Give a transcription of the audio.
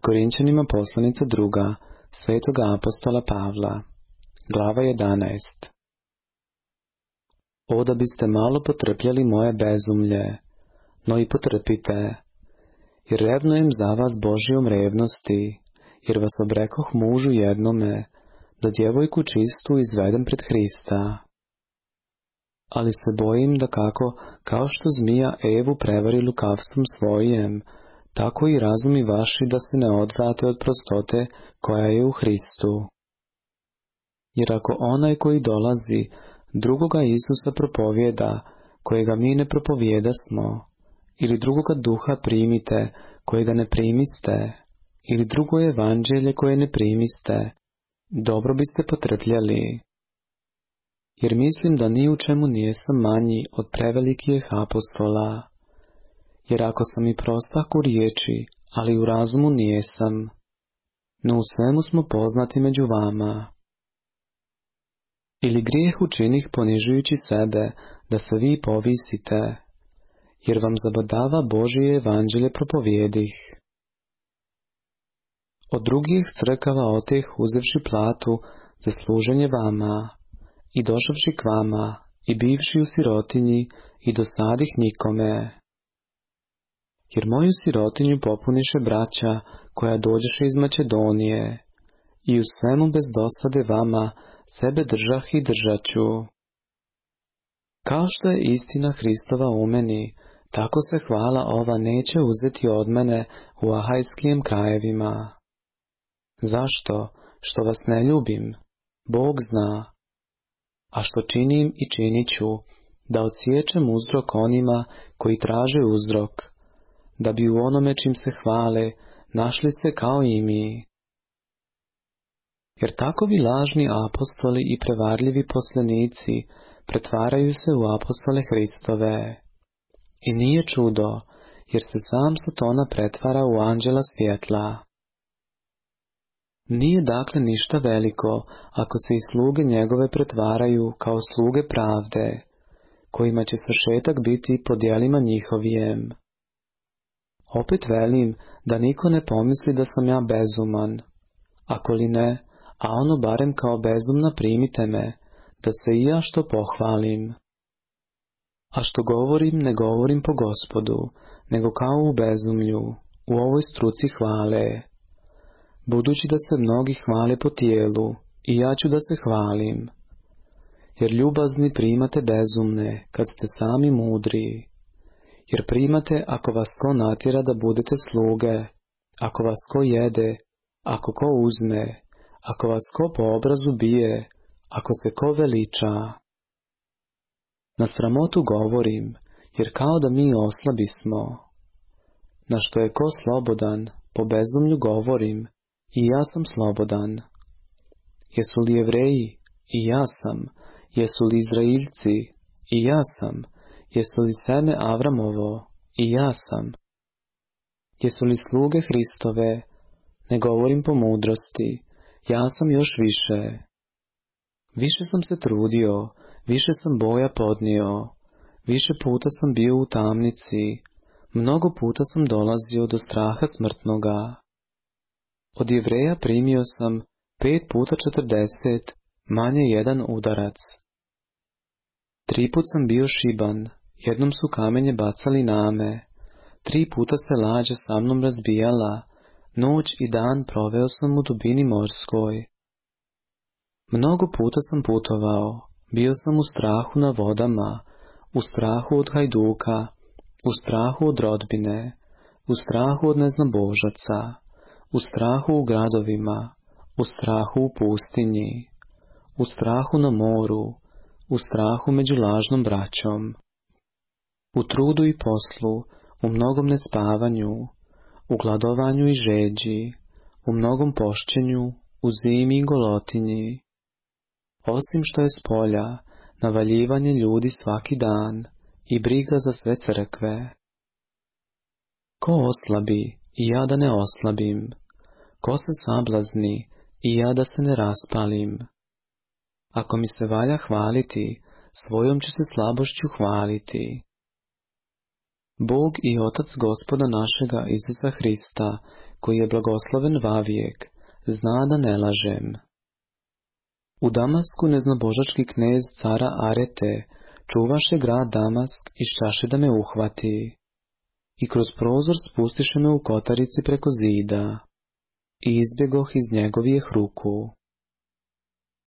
Korinćanima poslanica 2. Svetoga apostola Pavla, glava 11. O da biste malo potrpjeli moje bezumlje, no i potrpite, jer revnujem za vas Božjom revnosti, jer vas obrekoh mužu jednome, da djevojku čistu izvedem pred Hrista. Ali se bojim da kao što zmija Evu prevari lukavstvom svojem, tako i razumi vaši da se ne odvrate od prostote koja je u Hristu. Jer ako onaj koji dolazi drugoga Isusa propovjeda, kojega mi ne propovijedasmo, ili drugoga duha primite, kojega ne primiste, ili drugo evanđelje koje ne primiste, dobro biste potrpljali. Jer mislim da ni u čemu nijesam manji od prevelikih apostola. Jer ako sam i prostak u riječi, ali u razumu nijesam, no u svemu smo poznati među vama. Ili grijeh učinih ponižujući sebe, da se vi povisite, jer vam zabadava Božje evanđelje propovijedih. Od drugih crkava oteh uzevši platu za služenje vama, i došavši k vama, i bivši u sirotinji, i dosadih nikome. Jer moju sirotinju popuniše braća, koja dođeše iz Makedonije, i u svemu bez dosade vama sebe držah i držaću. Kao što je istina Hristova u meni, tako se hvala ova neće uzeti od mene u ahajskim krajevima. Zašto? Što vas ne ljubim? Bog zna. A što činim i činit ću, da odsiječem uzrok onima koji traže uzrok, da bi u onome čim se hvale našli se kao i mi. Jer takovi lažni apostoli i prevarljivi poslanici pretvaraju se u apostole Hristove. I nije čudo, jer se sam Sotona pretvara u anđela svjetla. Nije dakle ništa veliko, ako se i sluge njegove pretvaraju kao sluge pravde, kojima će svršetak biti po djelima njihovijem. Opet velim, da niko ne pomisli da sam ja bezuman. Ako li ne, a ono barem kao bezumna primite me, da se i ja što pohvalim. A što govorim, ne govorim po Gospodu, nego kao u bezumlju, u ovoj struci hvale. Budući da se mnogi hvale po tijelu, i ja ću da se hvalim. Jer ljubazni primate bezumne, kad ste sami mudri. Jer primate ako vas ko natjera da budete sluge, ako vas ko jede, ako ko uzme, ako vas ko po obrazu bije, ako se ko veliča. Na sramotu govorim, jer kao da mi oslabismo. Na što je ko slobodan, po bezumlju govorim, i ja sam slobodan. Jesu li Jevreji? I ja sam. Jesu li Izraeljci? I ja sam. Jesu li seme Avramovo? I ja sam. Jesu li sluge Hristove? Ne govorim po mudrosti, ja sam još više. Više sam se trudio, više sam boja podnio, više puta sam bio u tamnici, mnogo puta sam dolazio do straha smrtnoga. Od Jevreja primio sam 5 puta 40, manje 1 udarac. 3 put sam bio šiban, jednom su kamenje bacali na me, 3 puta se lađa sa mnom razbijala, noć i dan proveo sam u dubini morskoj. Mnogo puta sam putovao, bio sam u strahu na vodama, u strahu od hajduka, u strahu od rodbine, u strahu od neznabožaca, u strahu u gradovima, u strahu u pustinji, u strahu na moru, u strahu među lažnom braćom, u trudu i poslu, u mnogom nespavanju, u gladovanju i žeđi, u mnogom pošćenju, u zimi i golotinji. Osim što je s polja, navaljivanje ljudi svaki dan i briga za sve crkve. Ko oslabi, i ja da ne oslabim. Ko se sablazni, i ja da se ne raspalim. Ako mi se valja hvaliti, svojom ću se slabošću hvaliti. Bog i Otac Gospoda našega Isusa Hrista, koji je blagosloven vavijek, zna da ne lažem. U Damasku neznobožački knez cara Arete čuvaše grad Damask i šćaše da me uhvati. I kroz prozor spustiše me u kotarici preko zida. I izbjegoh iz njegovih ruku.